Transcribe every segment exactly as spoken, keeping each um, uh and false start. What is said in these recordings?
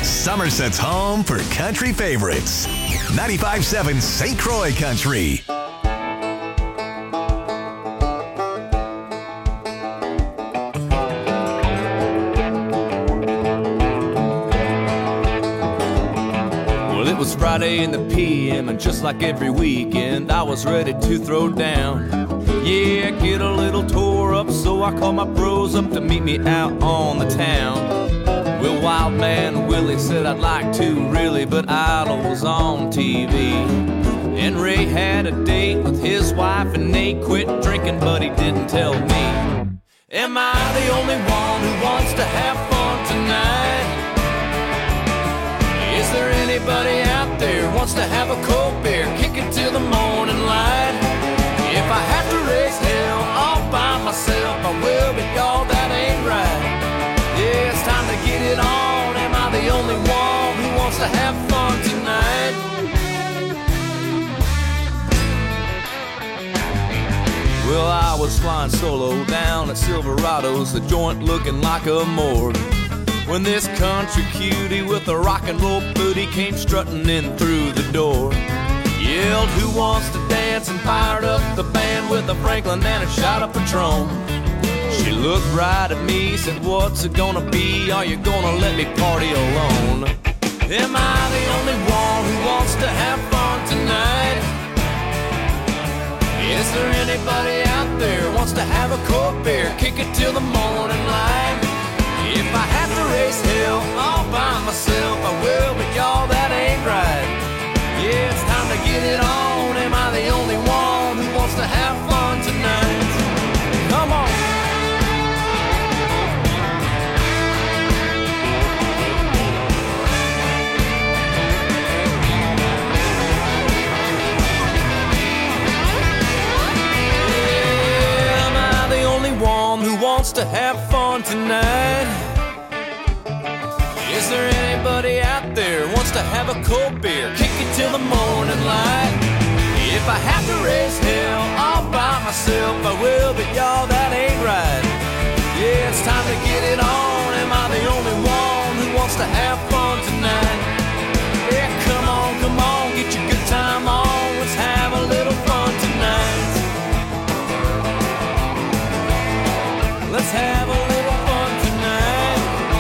Somerset's home for country favorites. ninety-five point seven Saint Croix Country. Well, it was Friday in the P M, and just like every weekend, I was ready to throw down. Yeah, get a little tore up, so I called my bros up to meet me out on the town. Well, Wild Man Willie said I'd like to really, but Idol was on T V. And Ray had a date with his wife, and Nate quit drinking, but he didn't tell me. Am I the only one who wants to have fun tonight? Is there anybody out there who wants to have a cold beer, kick it till the morning light? If I have to raise hell all by myself, I will, but y'all, that ain't right. Yeah, it's time to get it on. Am I the only one who wants to have fun tonight? Well, I was flying solo down at Silverado's, the joint looking like a morgue, when this country cutie with a rock and roll booty came strutting in through the door. Yelled, who wants to dance, and fired up the band with a Franklin and a shot of Patron. She looked right at me, said, what's it gonna be? Are you gonna let me party alone? Am I the only one who wants to have fun tonight? Is there anybody out there who wants to have a cold beer, kick it till the morning light? If I have to raise hell all by myself, I will, but y'all, that ain't right. Yeah, it's time to get it on. Am I the only one who wants to have fun tonight? Come on. Yeah, am I the only one who wants to have fun tonight? Is there anybody out there who wants to have a cold beer, kick it till the morning light? If I have to raise hell all by myself, I will, but y'all, that ain't right. Yeah, it's time to get it on. Am I the only one who wants to have fun tonight? Yeah, come on, come on, get your good time on. Let's have a little fun tonight. Let's have a little fun tonight.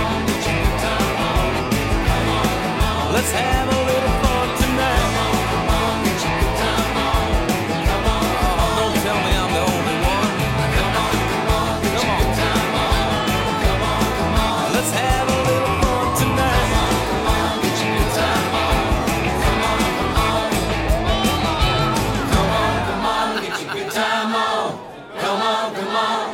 Let's have a little fun tonight. Come on, get your good time on. Come on, don't tell me I'm the only one. Come on, come on, get your good time on. Come on, come on, let's have a little fun tonight. Come on, get your good time on. Come on, come on, come on, come on, get your good time on. Come on, come on.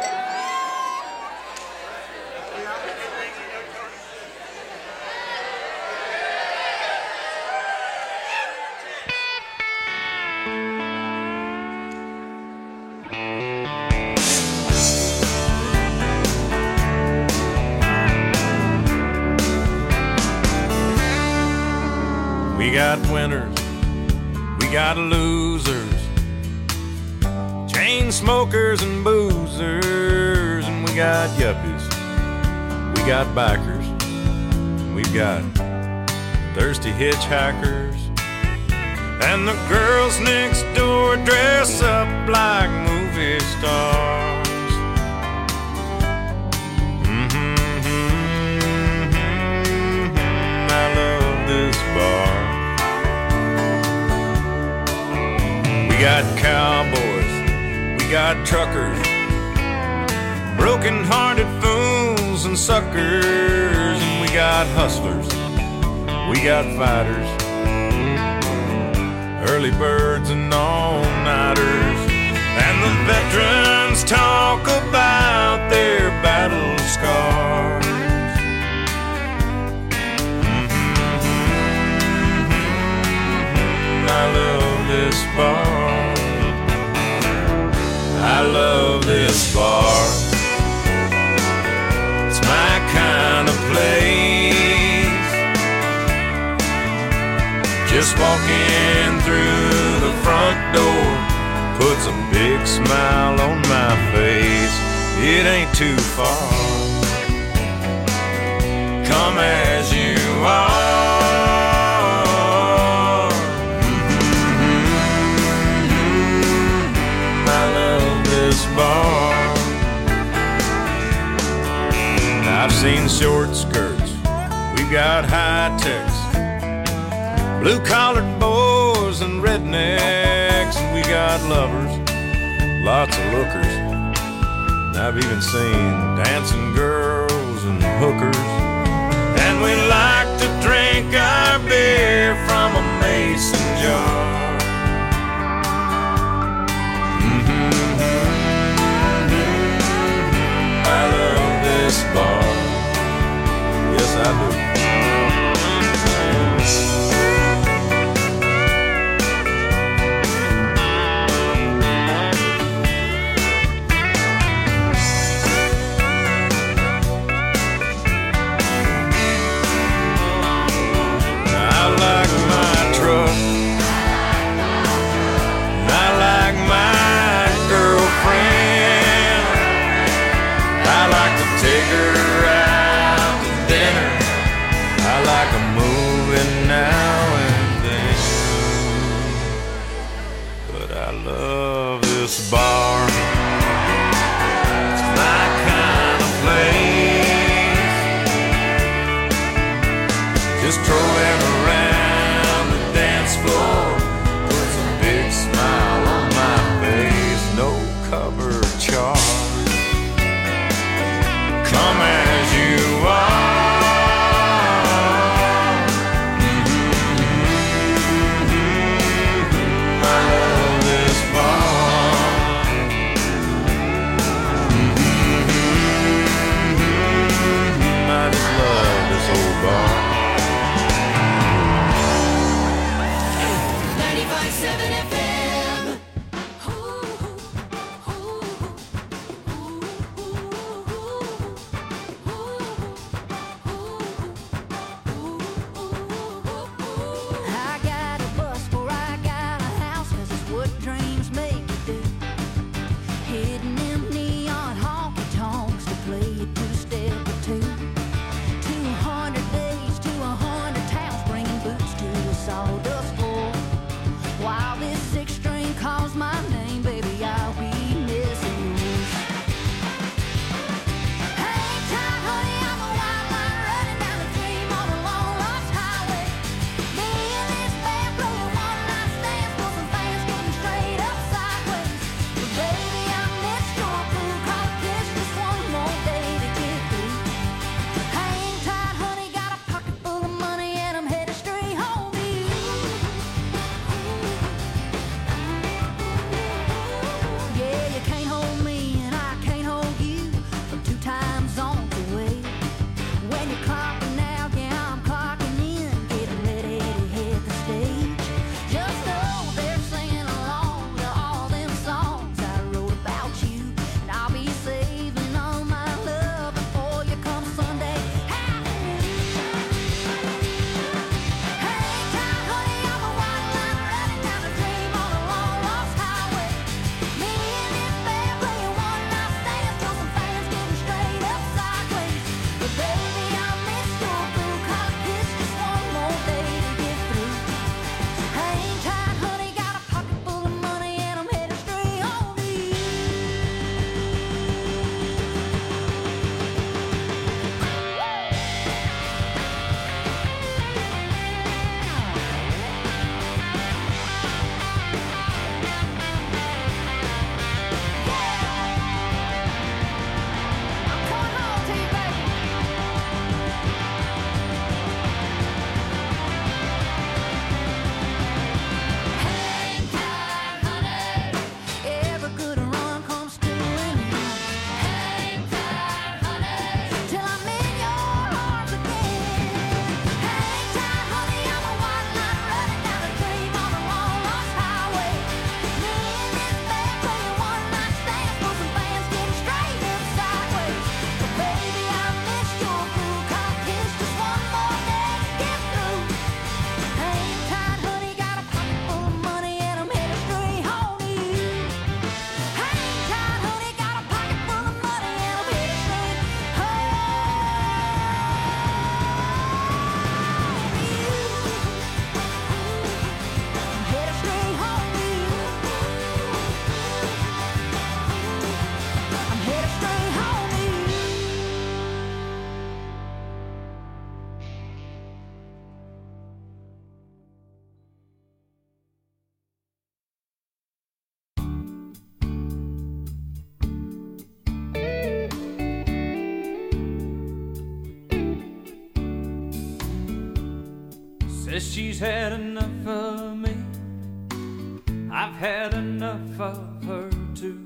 We got winners, we got losers, chain smokers and boozers, and we got yuppies, we got bikers, and we've got thirsty hitchhikers, and the girls next door dress up like movie stars. Mm-hmm, mm-hmm, I love this bar. We got cowboys, we got truckers, broken-hearted fools and suckers, and we got hustlers, we got fighters, early birds and all-nighters, and the veterans talk about their battle scars. Mm-hmm, I love this bar. I love this bar. It's my kind of place. Just walking through the front door puts a big smile on my face. It ain't too far. Come as you and short skirts. We've got high techs, blue-collared boys and rednecks. And we got lovers, lots of lookers. And I've even seen dancing girls and hookers. And we like to drink our beer from a mason jar. Mm-hmm. I love this bar. Yes, I do. Bar, it's my kind of place. Just strolling around the dance floor puts a big smile on my face. No cover charge. Come as you are. Mm-hmm. I love this bar. says she's had enough of me. I've had enough of her too.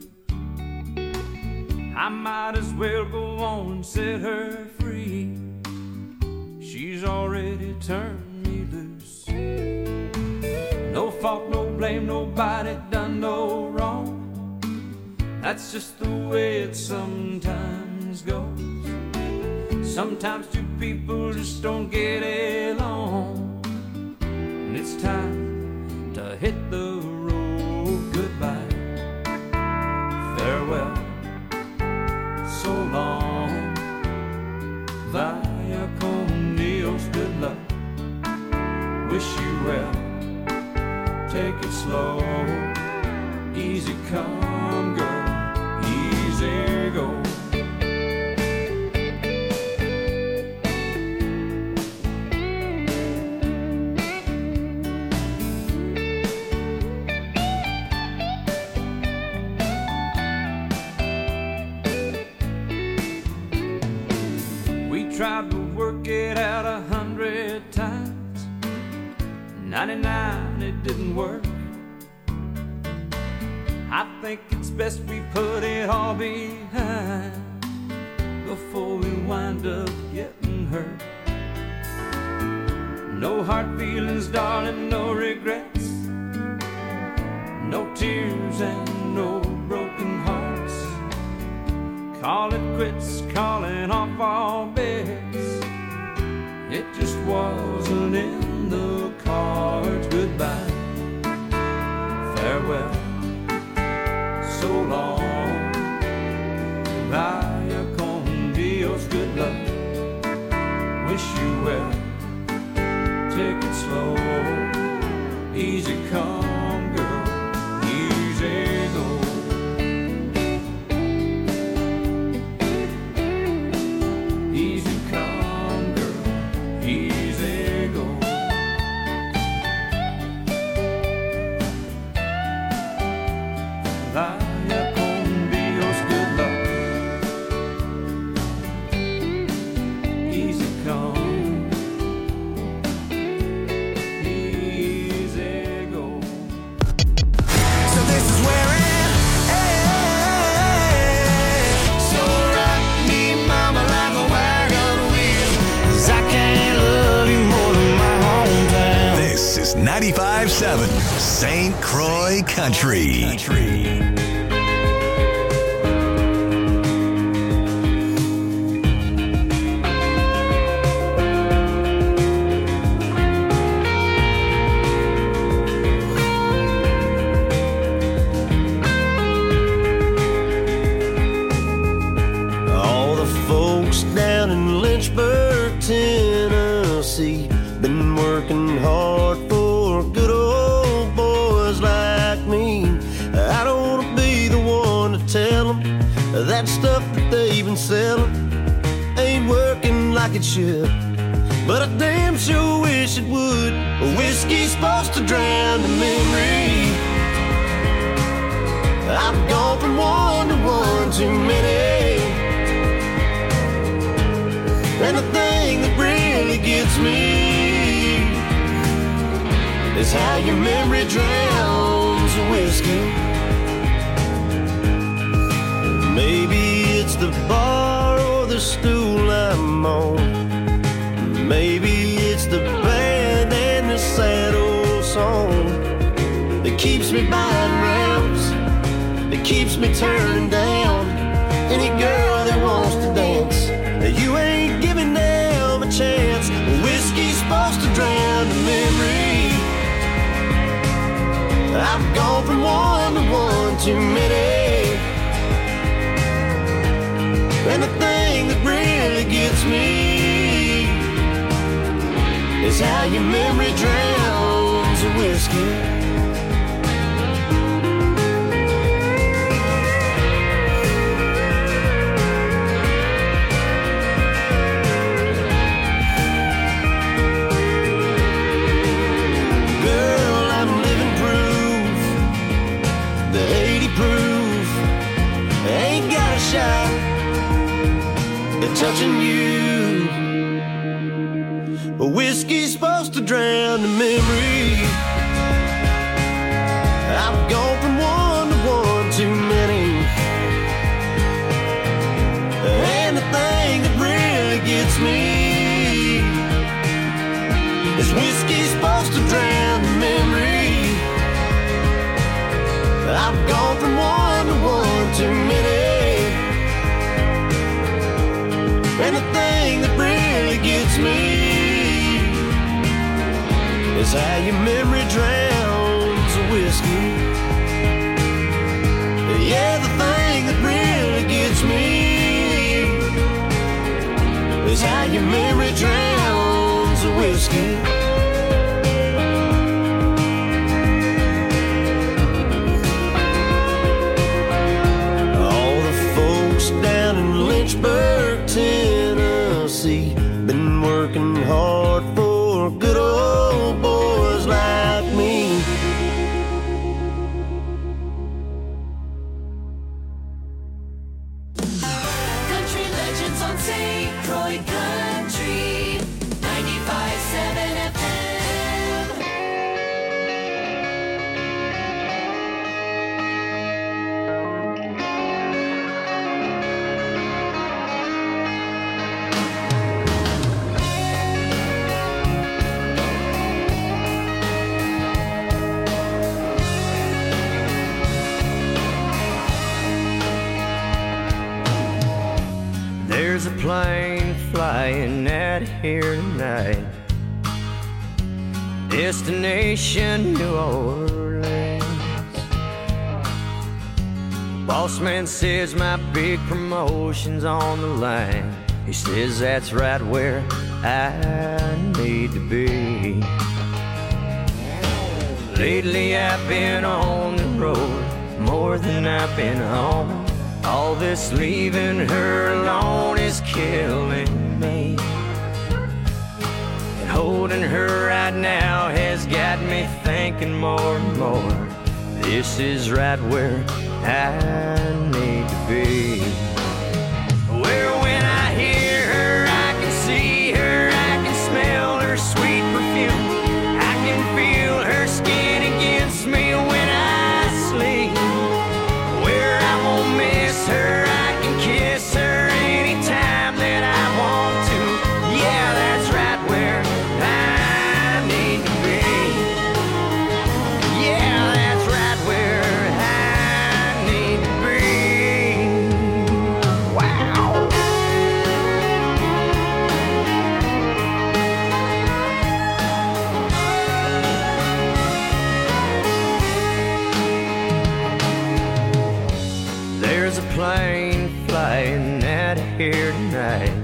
I might as well go on and set her free. She's already turned me loose. No fault, no blame, nobody done no wrong. That's just the way it sometimes goes. Sometimes two people just don't get along, and it's time to hit the road. Goodbye, farewell, so long, vaya con Dios, good luck, wish you well, take it slow, easy come girl, easy go. Tried to work it out a hundred times. ninety-nine, it didn't work. I think it's best we put it all behind before we wind up getting hurt. No hard feelings, darling, no regrets, no tears and no broken hearts. Call it quits, calling off all bets. It just wasn't in the cards. Goodbye, farewell, so long, vaya con Dios, good luck, wish you well, take it slow, easy come girl, easy go. ninety-five seven Saint Croix Country. Country. All the folks down in Lynchburg, Tennessee, been working hard for good old boys like me. I don't want to be the one to tell them that stuff that they've been selling ain't working like it should, but I damn sure wish it would. Whiskey's supposed to drown the memory. I've gone from one to one too many, and the thing that really gets me is how your memory drowns the whiskey. Maybe it's the bar or the stool I'm on. Maybe it's the band and the sad old song that keeps me buying rounds, that keeps me turning down any girl that wants to dance. You ain't giving them a chance. Whiskey's supposed to drown the memory. I've gone from one to one too many, and the thing that really gets me is how your memory drowns the whiskey. Touching you, Whiskey's supposed to drown the memory. I've gone from one to one too many. And the thing that really gets me is whiskey's supposed to drown the memory. I've gone from one to one too many. And the thing that really gets me is how your memory drowns a whiskey. Yeah, the thing that really gets me is how your memory drowns a whiskey. All the folks down in Lynchburg, Tennessee, been working hard for good old boys like me. Country legends on Saint Croix Country ninety-five point seven F M. There's a plane flying out here tonight, destination New Orleans. Boss man says my big promotion's on the line. He says that's right where I need to be. Lately I've been on the road more than I've been home. All this leaving her alone is killing me. And holding her right now has got me thinking more and more. This is right where I need to be. Where when I hear her, I can see her, I can smell her sweet perfume. I can feel her skin against me when I sleep. Where I won't miss her, I can kiss her anytime that I want to. Yeah, that's right where I need to be. Yeah, that's right where I need to be. Wow. There's a plane flying out of here tonight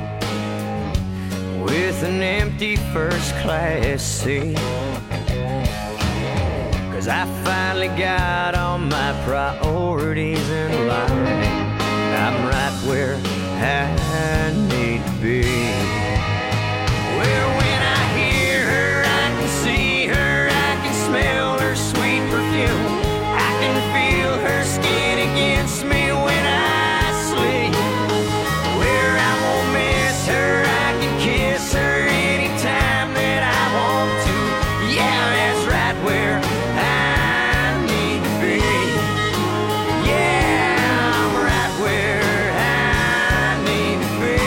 with an empty first class seat. Cause I finally got all my priorities in line. I'm right where I need to be. Where when I hear her, I can see her, I can smell her sweet perfume. I can feel her skin against me when I sleep. Where I won't miss her, I can kiss her anytime that I want to. Yeah, that's right where I need to be. Yeah, I'm right where I need to be.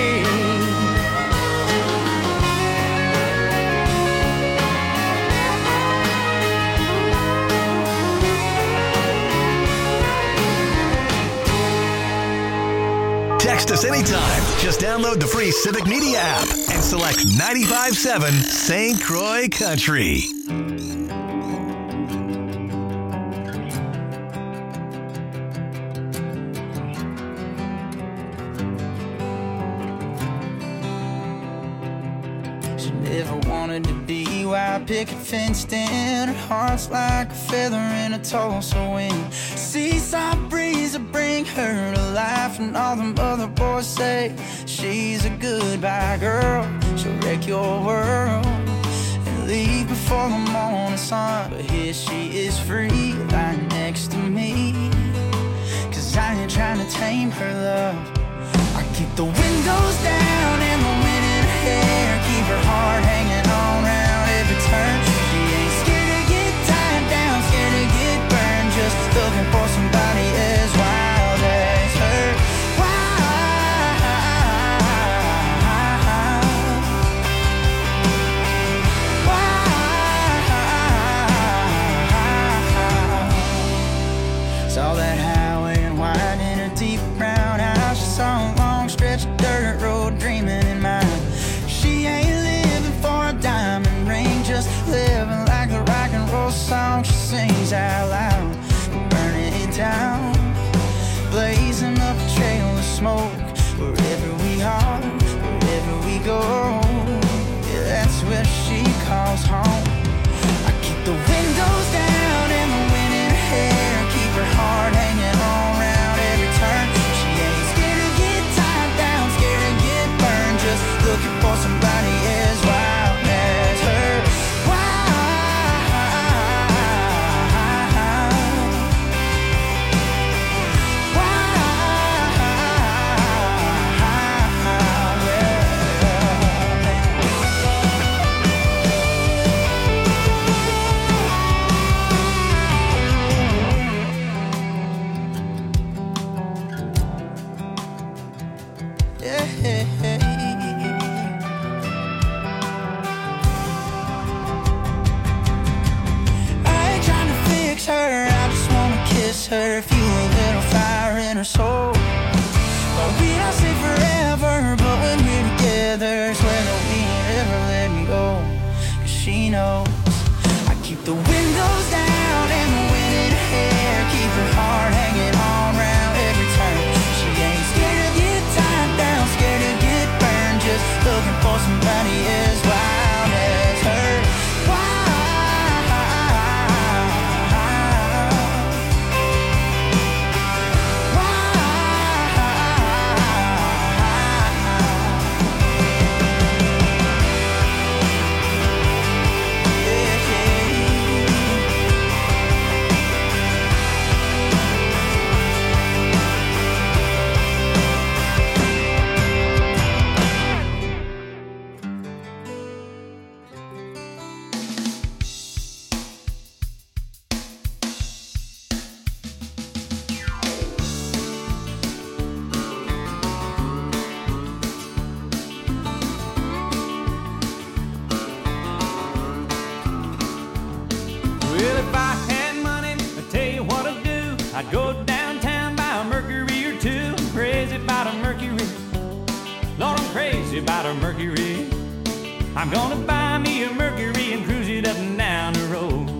Text us anytime. Just download the free Civic Media app and select ninety-five point seven Saint Croix Country. She never wanted to be wild picket fenced in. Her heart's like a feather in a Tulsa wind. Seesaw breeze will bring her to life, and all them other boys say she's a goodbye girl. She'll wreck your world and leave before the morning sun. But here she is free, lying next to me. Cause I ain't trying to tame her love. I keep the windows down and the wind in her hair, keep her heart hanging on round every turn. She ain't scared to get tied down, scared to get burned, just looking for somebody as wild as her. Saw that highway and wide in her deep brown eyes. She saw a long stretch of dirt road dreaming in mind. She ain't living for a diamond ring, just living like the rock and roll song she sings out loud. Burning it down, blazing up a trail of smoke. Wherever we are, wherever we go, yeah, that's where she calls home. I keep the windows down and the wind in her hair, keep her heart hanging on round every turn. She ain't scared to get tied down, scared to get burned, just looking for somebody as wild as her. Her, feel a little fire in her soul. But we don't say forever, but when we're together, swear that we ain't ever letting go. Cause she knows I keep the windows down and the wind in her hair, keep her heart hanging on round every turn. She ain't scared to get tied down, scared to get burned, just looking for somebody as wild as her. I'd go downtown, buy a Mercury or two. I'm crazy about a Mercury. Lord, I'm crazy about a Mercury. I'm gonna buy me a Mercury and cruise it up and down the road.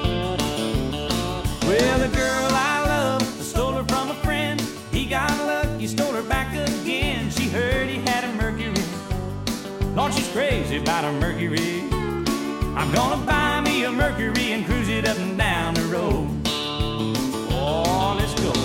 Well, the girl I love, I stole her from a friend. He got lucky, stole her back again. She heard he had a Mercury. Lord, she's crazy about a Mercury. I'm gonna buy me a Mercury and cruise it up and down the road. Oh, let's go.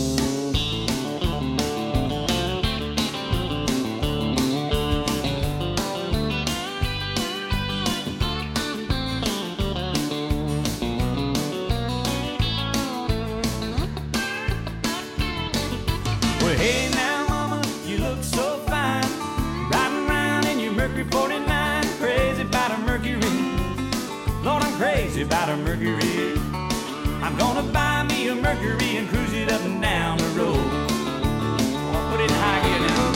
Well, hey now, mama, you look so fine, riding around in your Mercury forty-nine. Crazy about a Mercury. Lord, I'm crazy about a Mercury. I'm gonna buy me a Mercury and cruise it up and down the road. I'll put it in high gear now.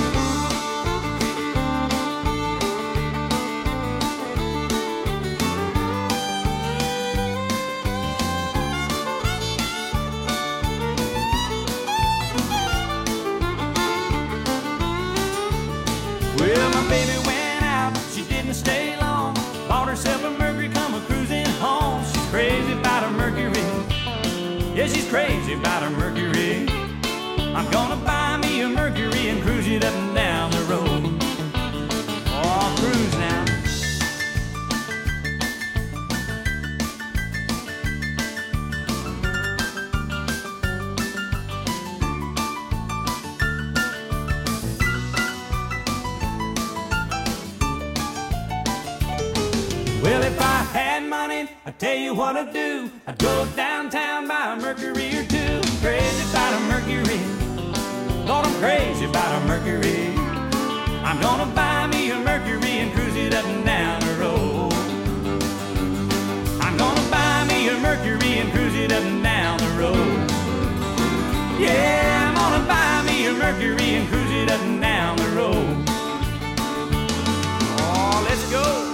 Well, my baby went out, she didn't stay long. Bought herself a Mercury, come a cruising home. She's crazy about a Mercury. Yeah, she's crazy about her Mercury. I'm gonna buy me a Mercury and cruise it up and down the road. Oh, I'll cruise now. Well, if I had money, I'd tell you what I'd do. I'd go downtown, buy a Mercury or two. Crazy about a Mercury. Lord, I'm crazy about a Mercury. I'm gonna buy me a Mercury and cruise it it up and down the road. I'm gonna buy me a Mercury and cruise it up and down the road. Yeah, I'm gonna buy me a Mercury and cruise it up and down the road. Oh, let's go.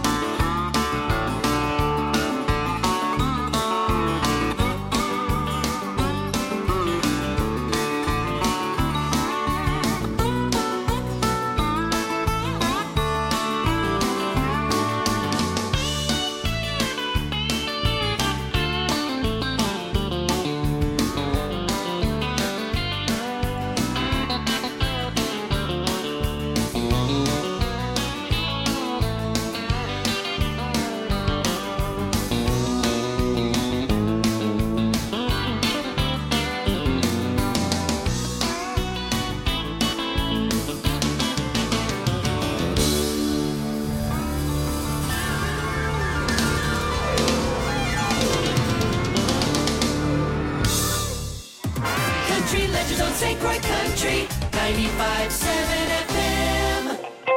Country Legends on Saint Croix Country ninety-five point seven F M.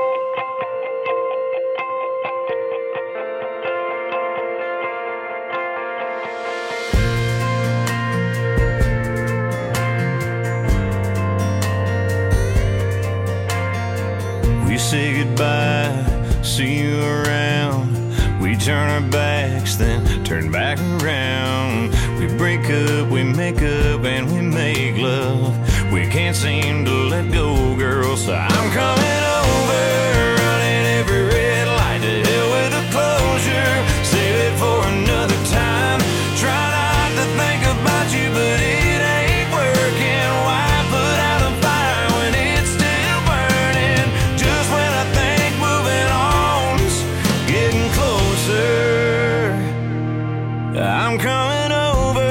We say goodbye, see you around. We turn our backs, then turn back around. We break up, we make up, and we make love. We can't seem to let go, girl, so I'm coming over, running every red light. To hell with the closure, save it for another time. Try not to think about you, but it ain't working. Why put out a fire when it's still burning? Just when I think moving on's getting closer, I'm coming over.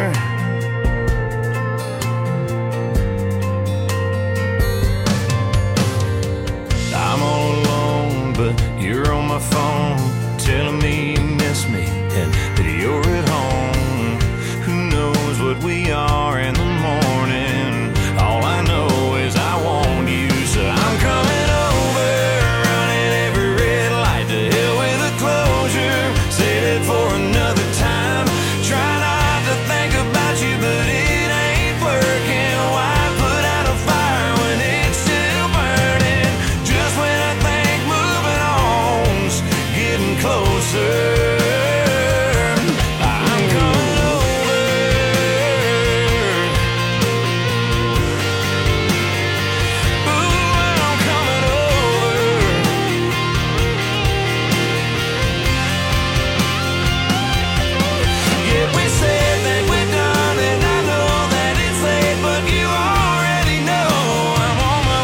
I'm all alone, but you're on my phone, telling me you miss me and that you're at home. Who knows what we are in the morning? All I know is I want you, so I'm coming over, running every red light. To hell with the closure, save it for another time. Try not to think about you, but it ain't working. Why put out a fire when it's still burning? Just when I think moving on's getting closer, I'm coming over. Ooh, I'm coming over. Yeah, we said that we're done, and I know that it's late, but you already know I'm on my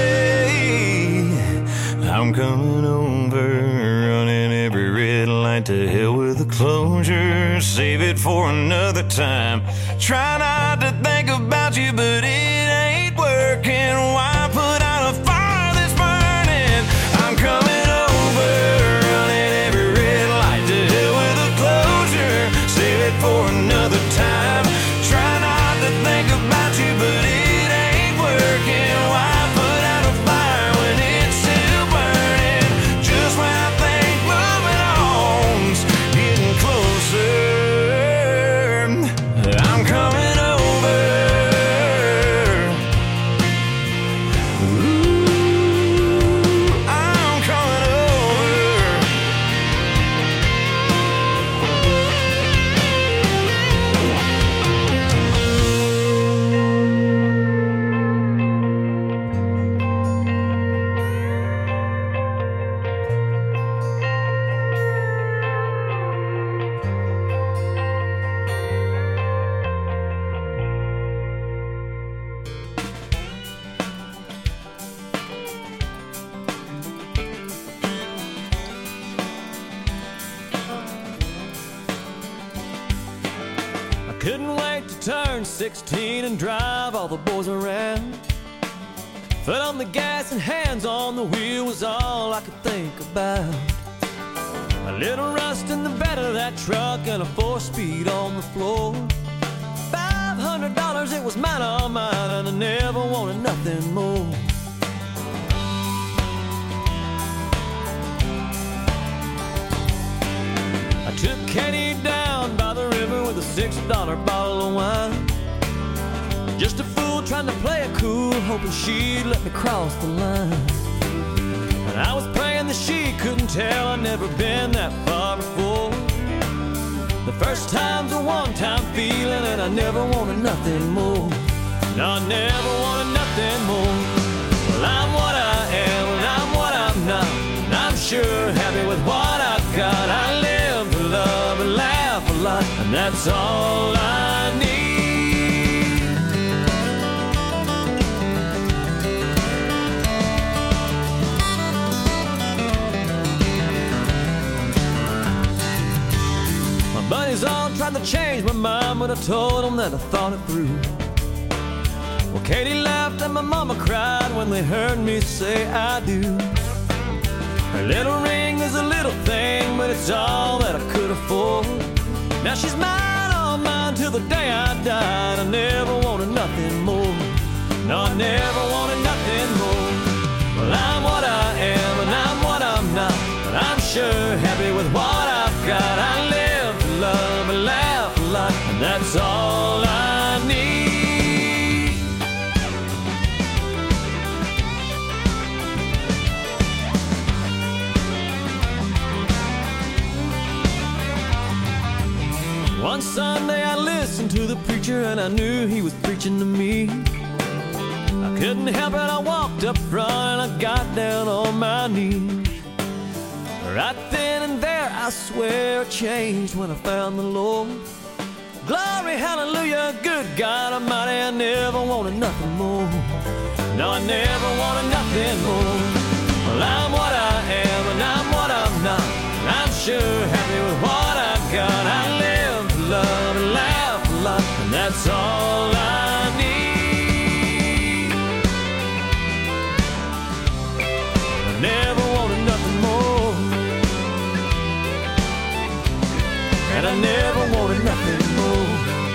way. I'm coming over, running every red light. To hell with the closure, save it for another time. Try not to think about you, but it ain't working. Why put out a fire that's burning? I'm coming over, running every red light. To hell with the closure, save it for another time. Try not to think about you, but it ain't working. Why put out a fire when it's still burning? Just when I think moving on's getting closer, I'm coming over. Ooh, I'm coming over. I couldn't wait to turn sixteen and drive all the boys around. Foot on the gas and hands on the wheel was all I could think about. A little rust in the bed of that truck and a four-speed on the floor. Five hundred dollars, it was mine, all mine, and I never wanted nothing more. six dollar bottle of wine. Just a fool trying to play it cool, hoping she'd let me cross the line. And I was praying that she couldn't tell I'd never been that far before. The first time's a one-time feeling, and I never wanted nothing more. No, I never wanted nothing more. Well, I'm what I am, and I'm what I'm not. And I'm sure happy with what I've got. I live to love and laugh a lot, and that's all I need. My buddies all tried to change my mind, but I told them that I thought it through. Well, Katie laughed and my mama cried when they heard me say I do. Her little ring is a little thing, but it's all that I could afford. Now she's mine, all mine, till the day I died. I never wanted nothing more. No, I never wanted nothing more. Well, I'm what I am, and I'm what I'm not. But I'm sure happy with what I've got. I live to love and laugh a lot, and that's all I need. One Sunday I listened to the preacher, and I knew he was preaching to me. I couldn't help it, I walked up front and I got down on my knees. Right then and there, I swear it changed when I found the Lord. Glory, hallelujah, good God Almighty, I never wanted nothing more. No, I never wanted nothing more. Well, I'm what I am, and I'm what I'm not. And I'm sure happy with what I've got. I live to love and laugh a lot, and that's all I need. I never wanted nothing more, and I never wanted nothing more.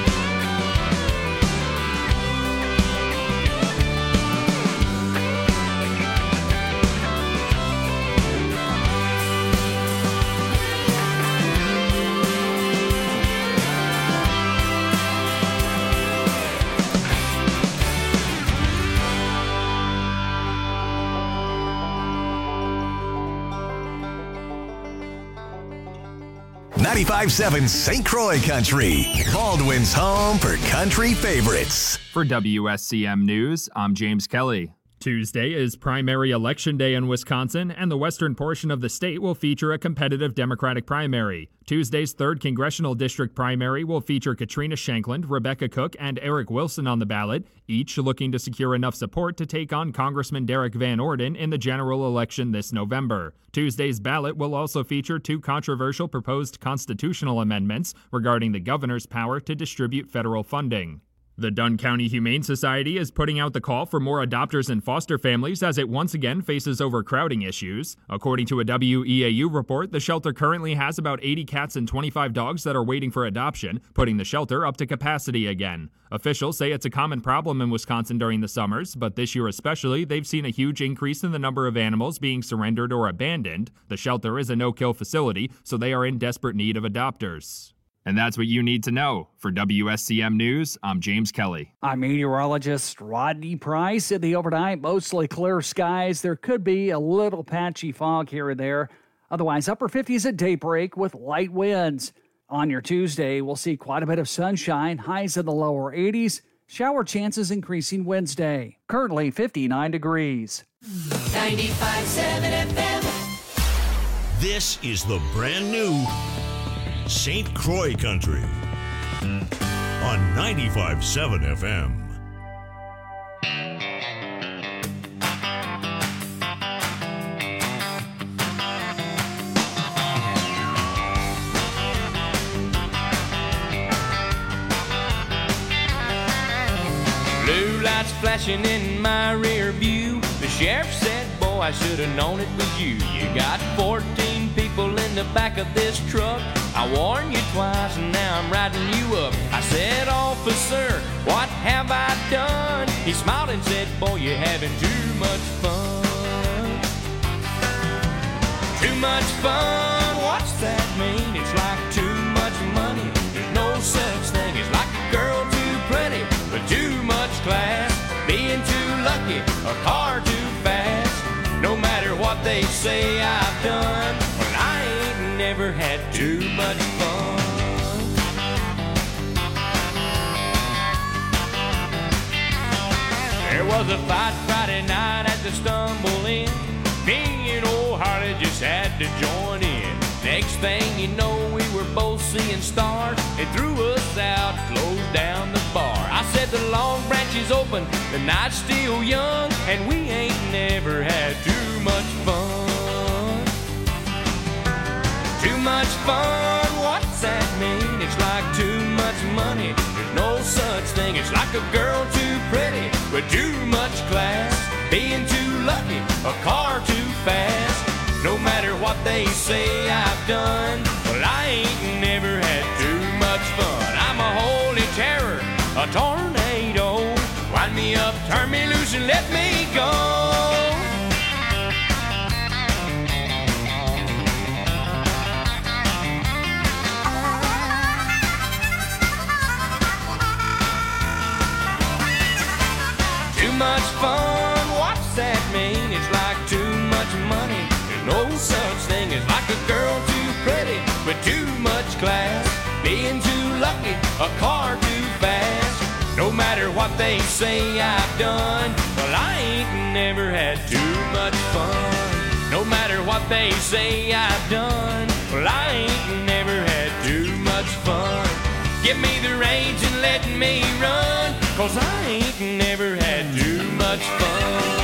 ninety-five seven Saint Croix Country, Baldwin's home for country favorites. For W S C M News, I'm James Kelly. Tuesday is primary election day in Wisconsin, and the western portion of the state will feature a competitive Democratic primary. Tuesday's third congressional district primary will feature Katrina Shankland, Rebecca Cook, and Eric Wilson on the ballot, each looking to secure enough support to take on Congressman Derek Van Orden in the general election this November. Tuesday's ballot will also feature two controversial proposed constitutional amendments regarding the governor's power to distribute federal funding. The Dunn County Humane Society is putting out the call for more adopters and foster families as it once again faces overcrowding issues. According to a W E A U report, the shelter currently has about eighty cats and twenty-five dogs that are waiting for adoption, putting the shelter up to capacity again. Officials say it's a common problem in Wisconsin during the summers, but this year especially, they've seen a huge increase in the number of animals being surrendered or abandoned. The shelter is a no-kill facility, so they are in desperate need of adopters. And that's what you need to know. For W S C M News, I'm James Kelly. I'm meteorologist Rodney Price. In the overnight, mostly clear skies. There could be a little patchy fog here and there. Otherwise, upper fifties at daybreak with light winds. On your Tuesday, we'll see quite a bit of sunshine, highs in the lower eighties. Shower chances increasing Wednesday. Currently fifty-nine degrees. ninety-five point seven F M. This is the brand new Saint Croix Country on ninety-five point seven F M. Blue lights flashing in my rear view. The sheriff said, boy, I should have known it was you. You got fourteen people in the back of this truck. I warned you twice and now I'm riding you up. I said, officer, what have I done? He smiled and said, boy, you're having too much fun. Too much fun, what's that mean? It's like too much money. There's no such a car too fast. No matter what they say I've done, well, I ain't never had too much fun. There was a fight Friday night at the Stumble Inn. Me and old Harley just had to join in. Next thing you know, we were both seeing stars. They threw us out, closed down the bar. I said the Long Branch is open, the night's still young, and we ain't never had too much fun. Too much fun, what's that mean? It's like too much money, there's no such thing. It's like a girl too pretty with too much class, being too lucky, a car too fast. No matter what they say I've done, well, I ain't never had too much fun. I'm a holy terror, a tornado. Wind me up, turn me loose, and let me go. Too much fun, what's that mean? It's like too much money, there's no such thing as like a girl too pretty with too much class, being too lucky, a car too fast. No matter what they say I've done, well, I ain't never had too much fun. No matter what they say I've done, well, I ain't never had too much fun. Give me the reins and let me run, 'cause I ain't never had too much fun.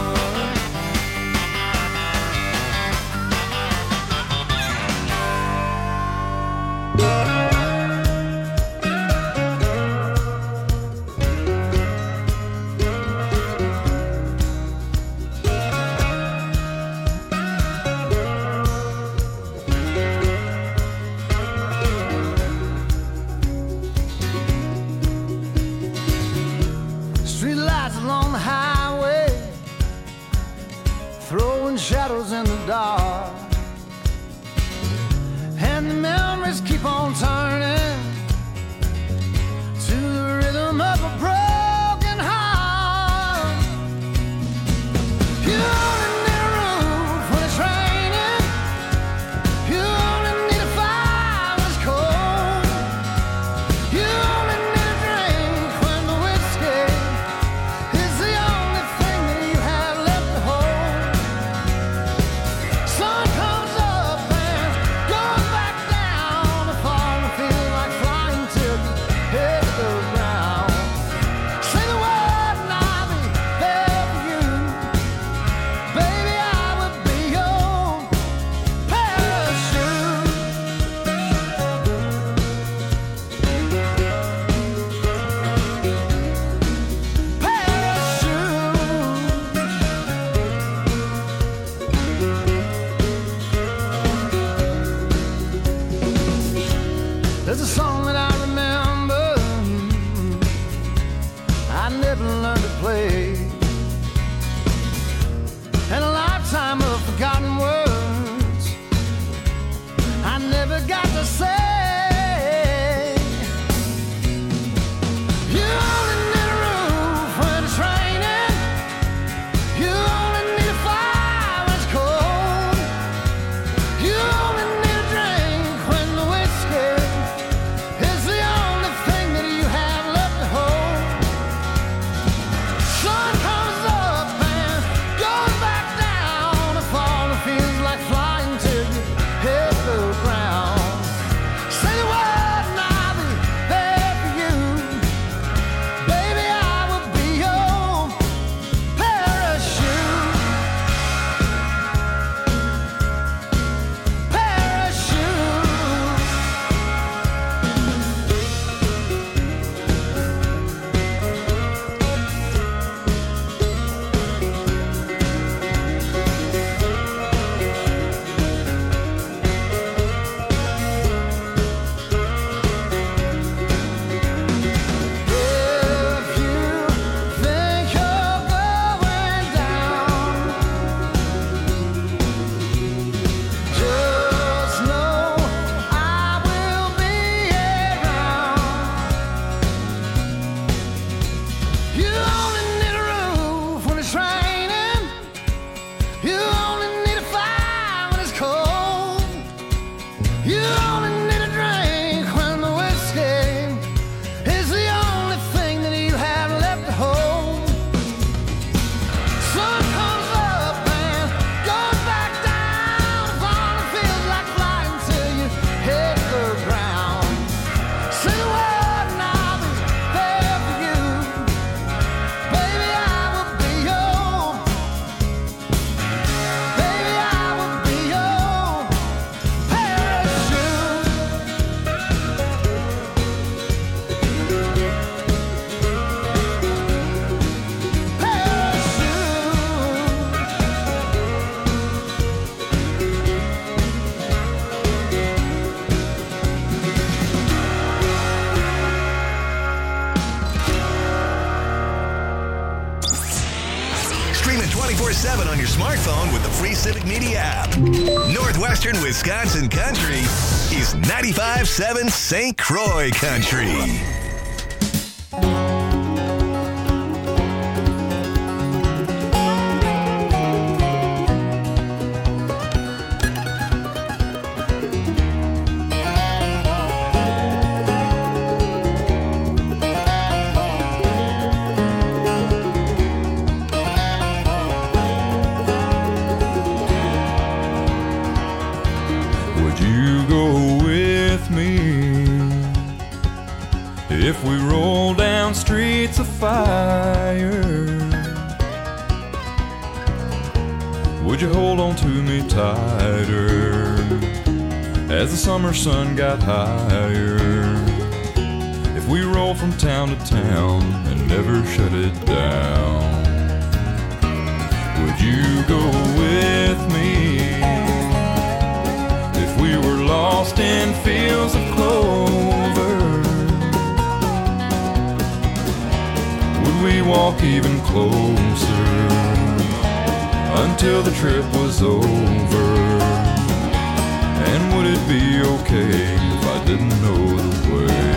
Shadows in the dark, and the memories keep on turning to the rhythm of a broken heart. You only need a roof when it's raining. You only need a fire when it's cold. You only need a drink when the whiskey is the only thing that you have left to hold. Sun comes up and goes back down. The fall feels like flying till you hit the ground. Say the word and I'll be there for you. Baby, I would be your parachute. There's a song that I remember I never learned to play, and a lifetime of forgotten words I never got to say. You only need a roof when it's raining. You only need a fire when it's cold. You only need a drink when the whiskey is the only thing that you have left to hold. Sun comes up and goes back down. The fall feels like flying till you hit the ground. You only need a drink when the whiskey is the only thing that you have left to hold. Sun comes up and goes back down. Fun feels like flying till you hit the ground. Say the word and I'll be there for you. Baby, I will be your. Baby, I will be your parachute. Stream it twenty-four seven on your smartphone with the free Civic Media app. Northwestern Wisconsin Country is ninety-five point seven Saint Croix Country. Would you go with me if we roll down streets of fire? Would you hold on to me tighter as the summer sun got higher? If we roll from town to town and never shut it down, would you go with me? If we were lost in fields of clover, would we walk even closer until the trip was over? And would it be okay if I didn't know the way?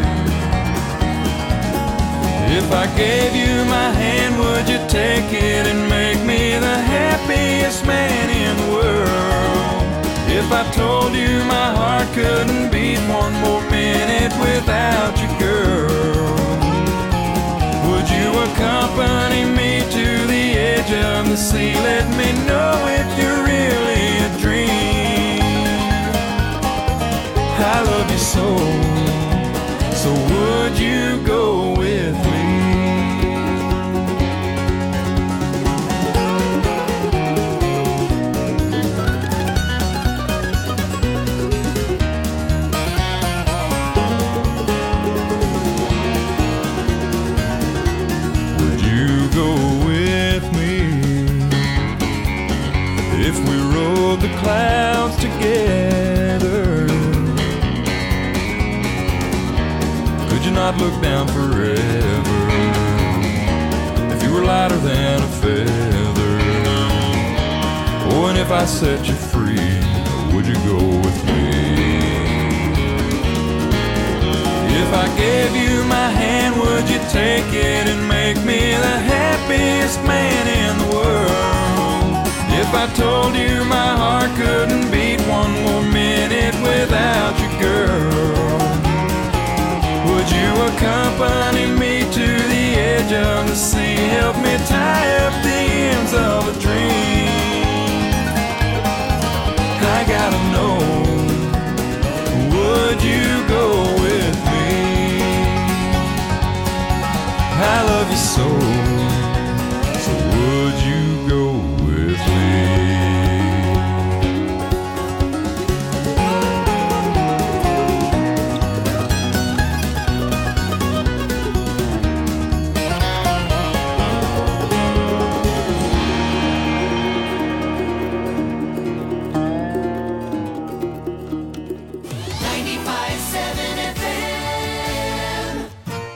If I gave you my hand, would you take it and make me the happiest man in the world? If I told you my heart couldn't beat one more minute without you, girl, would you accompany me to the edge of the sea? Let me know if you're really a dream. I love you so, so would you go with me? The clouds together, could you not look down forever? If you were lighter than a feather, oh, and if I set you free, would you go with me? If I gave you my hand, would you take it and make me the happiest man in the world? If I told you my heart couldn't beat one more minute without you, girl, would you accompany me to the edge of the sea? Help me tie up the ends of a dream. I gotta know, would you go with me? I love you so, so would you go with me? ninety-five seven F M.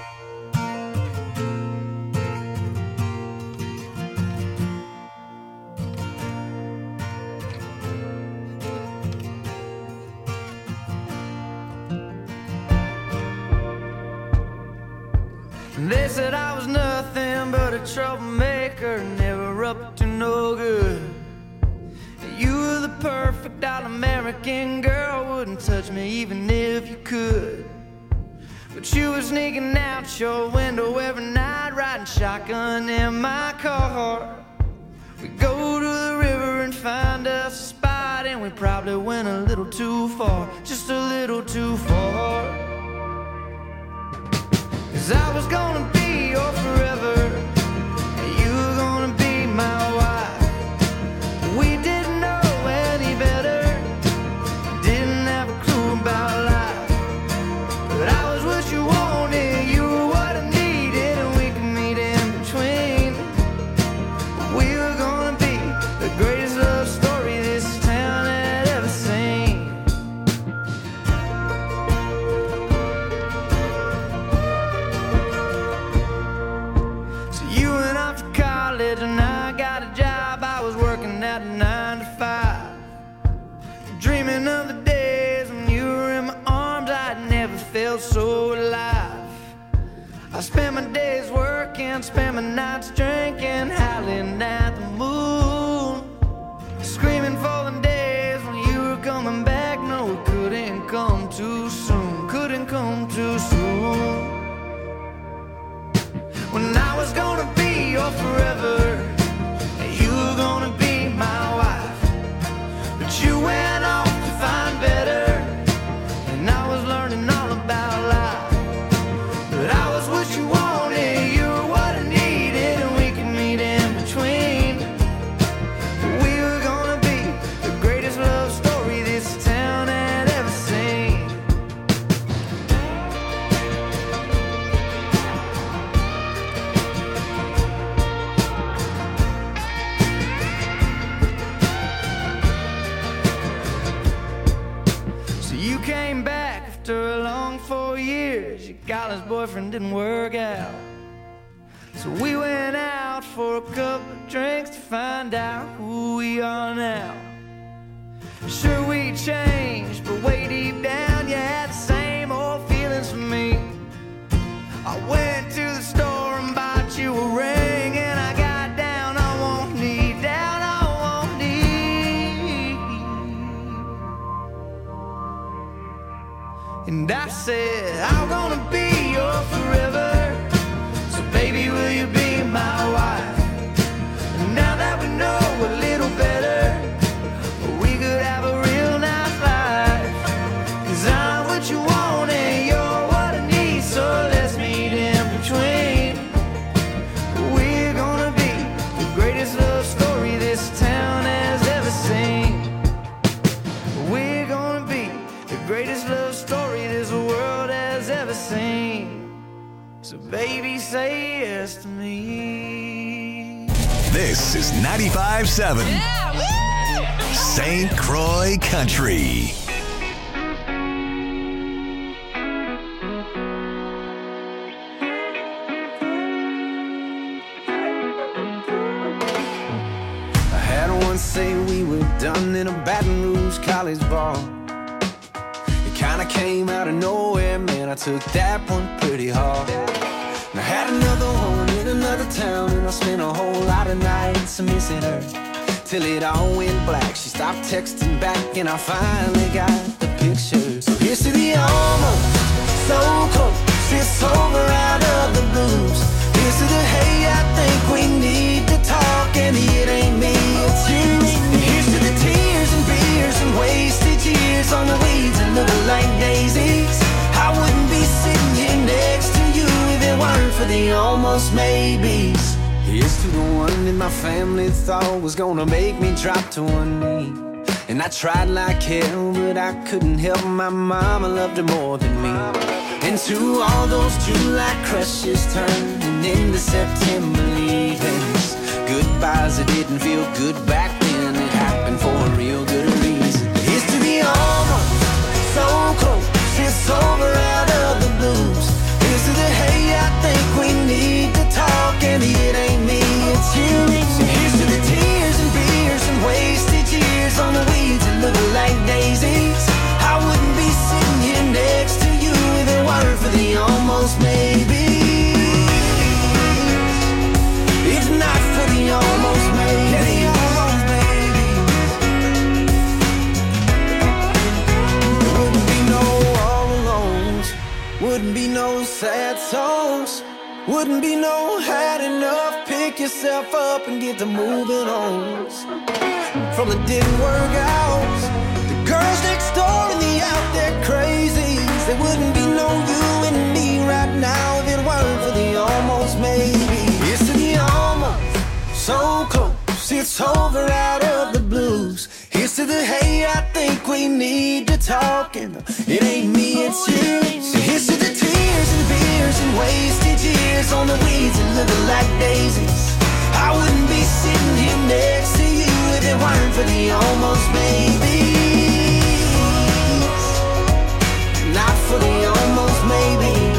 They said I was nothing but a troublemaker, never up to no good. You were the perfect dollar American girl wouldn't touch me even if you could. But you were sneaking out your window every night, riding shotgun in my car. We go to the river and find us a spot, and we probably went a little too far, just a little too far. 'Cause I was gonna be your forever, and you were gonna be my wife. We didn't know any better, didn't have a clue about life. But I was what you wanted, you were what I needed, and we could meet in between. We were gonna be the greatest love story this town had ever seen. So you went off to college and I got a job. I was working at a nine to five, dreaming of the days when you were in my arms. I'd never felt so alive. I spent my days working, spent my nights drinking, howling at the moon, screaming for the days when you were coming back. No, it couldn't come too soon, couldn't come too soon. When I was gonna be your forever, and you were gonna be my wife. But you went off to find better, and I was learning all about life. But I was what you wanted, you were what I needed, and we could meet in between. We were gonna be the greatest love story this town had ever seen. So you came back after a long four years. Your college boyfriend didn't work out, so we went out for a couple of drinks to find out who we are now. Sure, we changed, but way deep down you had the same old feelings for me. I went to the store and bought you a ring, and I got down on one knee, down on one knee. And I said, I'm gonna be your forever, so baby, will you be my wife? And now that we know a little better, we could have a real nice life. 'Cause I'm what you want and you're what I need, so let's meet in between. We're gonna be the greatest love story this town has ever seen. We're gonna be the greatest love story this world has ever seen. So baby, say yes to me. This is ninety-five seven Saint Croix Country. I had one say we were done in a Baton Rouge college bar. It kinda came out of nowhere, man, I took that one pretty hard. And I had another one in another town, and I spent a whole lot of nights missing her, till it all went black. She stopped texting back, and I finally got the picture. So here's to the almost so close, it's over out of the blues. Here's to the hey, I think we need to talk, and it ain't me, it's you. And here's to the tears and beers and wasted years on the weeds that look like daisies. I wouldn't be sitting here next to you if it weren't for the almost maybes. Here's to the one that my family thought was gonna make me drop to one knee. And I tried like hell, but I couldn't help my mama loved her more than me. And to all those July crushes turning into September leavings, goodbyes that didn't feel good back then, it happened for a real good reason. Here's to the almost so close, it's over out of the blues. Here's to the hey, I think we need to talk, and it ain't me, it's you. So here's to the tears and beers and wasted years on the weeds that look like daisies. I wouldn't be sitting here next to you if it weren't for the almost maybe. If not for the almost maybe. sad songs. Wouldn't be no had enough. Pick yourself up and get to moving on. From the didn't work out, the girls next door and the out there crazies. There wouldn't be no you and me right now if it weren't for the almost maybe. It's to the almost, so close, it's over out of the blues. Here's to the hey, I think we need to talk, and it ain't me, it's you. So here's to the tears and beers and wasted years on the weeds that look like daisies. I wouldn't be sitting here next to you if it weren't for the almost maybes. Not for the almost maybes.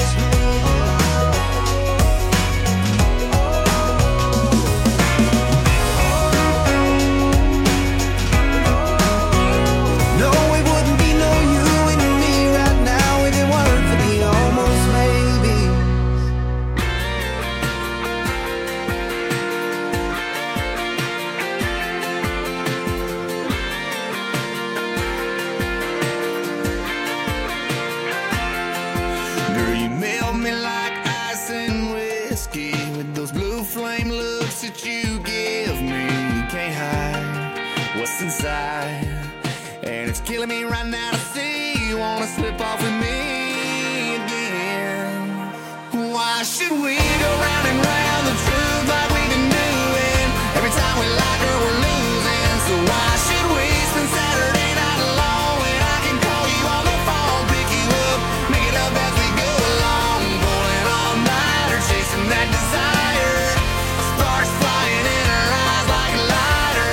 Inside, and it's killing me right now to see you wanna slip off with me again. Why should we go round and round the truth like we've been doing? Every time we like her, we're losing. So why should we spend Saturday night alone when I can call you on the phone, pick you up, make it up as we go along, pulling all night or chasing that desire, sparks flying in our eyes like a light.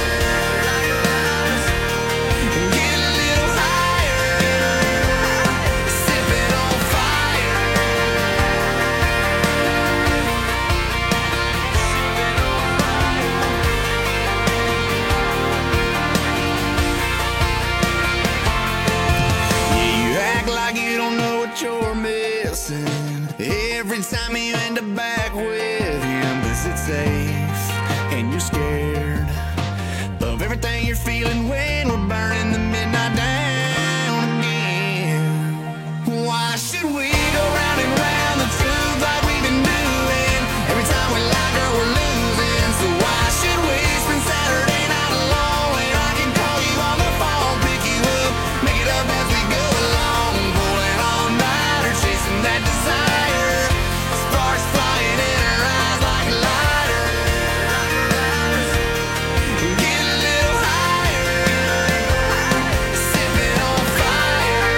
You're missing every time you end up back with him. Is it safe? And you're scared of everything you're feeling when we're burning the midnight down again. Why should we go round and round the truth like we've been doing? Every time we like her, we're losing. So why should we spend Saturday night alone when I can call you on the phone, pick you up, make it up as we go along, pulling all night or chasing that desire, sparks flying in our eyes like lighters. Get a little higher, sipping on fire.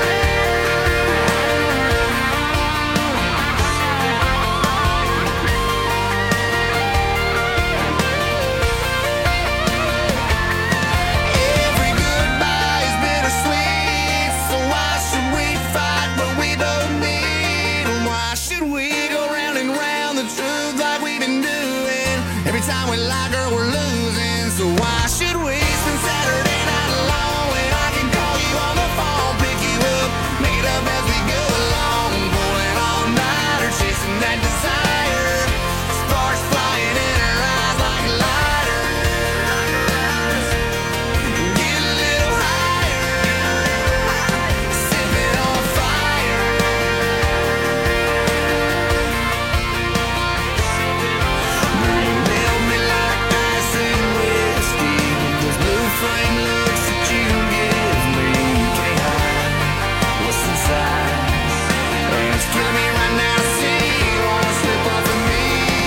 Every goodbye is bittersweet, so why should we fight what we both need? And why should we go round and round the truth like we've been doing? Every time we like her, we're losing. So why should we spend Saturday night alone when I can call you on the phone, pick you up, make it up as we go along, pulling all night or chasing that desire, sparks flying in our eyes like lighters. Get a little higher, sipping on fire. Girl, you melt me like ice and whiskey with those blue flame looks that you give me. You can't hide what's inside, and it's killing me right now to see you wanna slip off of me.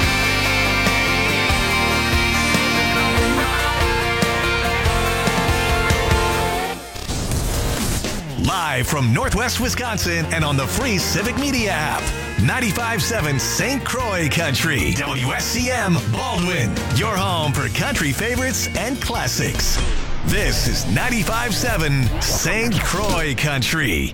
Live from Northwest Wisconsin and on the free Civic Media app. ninety-five point seven Saint Croix Country. W S C M Baldwin. Your home for country favorites and classics. This is ninety-five point seven Saint Croix Country.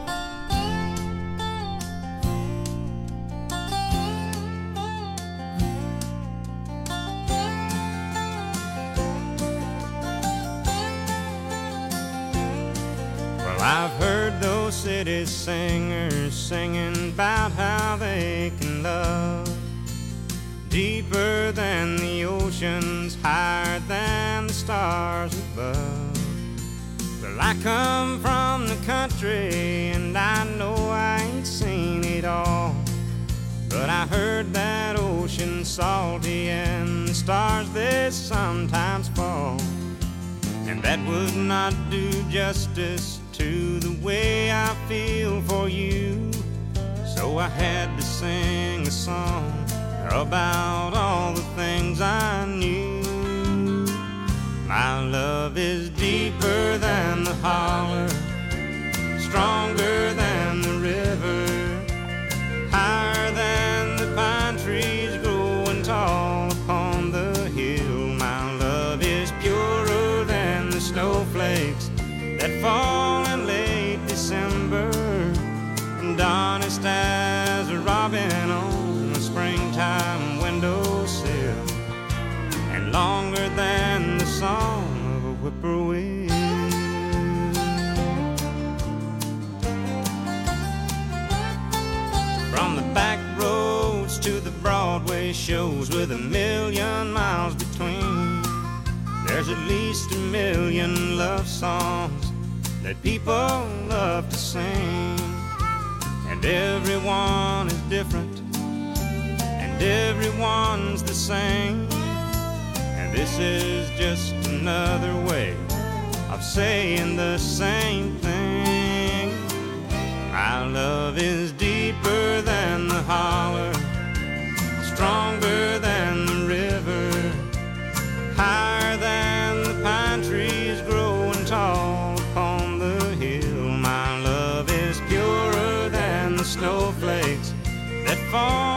Well, I've heard those city singers singing about how they can love deeper than the oceans, higher than the stars above. Well, I come from the country and I know I ain't seen it all. But I heard that ocean salty and the stars they sometimes fall, and that would not do justice to the way I feel for you. So I had to sing a song about all the things I knew. My love is deeper than the holler, stronger than the river, higher than the pine trees growing tall upon the hill. My love is purer than the snowflakes that fall in late December, and honest as a robin on a springtime windowsill, and longer than the song of a whippoorwill. From the back roads to the Broadway shows with a million miles between, there's at least a million love songs that people love to sing. And everyone is different, and everyone's the same. And this is just another way of saying the same thing. My love is deeper than the holler, stronger than the river, higher than the pine trees growing tall upon the hill. My love is purer than the snowflakes that fall